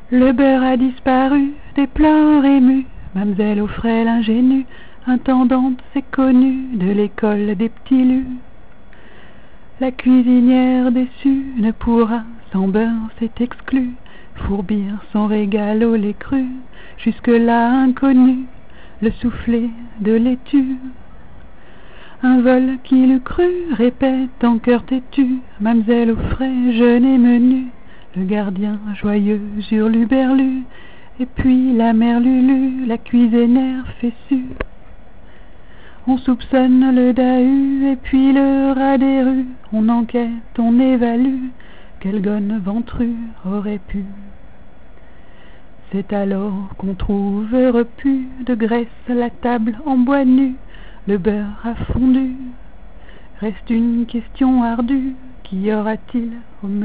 Le beurre a disparu, déplore ému, Mamselle Auffray l'ingénue, intendante c'est connu de l'école des petits lus. La cuisinière déçue ne pourra, sans beurre c'est exclu, fourbir son régal au lait cru, jusque-là inconnu, le soufflet de laitue. Un vol qui l'eût cru, répète en cœur têtu, Mamselle Auffray jeune et menue, le gardien joyeux hurluberlu, et puis la mère Lulu, la cuisinière fessue. On soupçonne le Dahu, et puis le rat des rues, on enquête, on évalue, quel gonne ventru aurait pu. C'est alors qu'on trouve repu de graisse la table en bois nu, le beurre a fondu. Reste une question ardue, qu'y aura-t-il au menu ?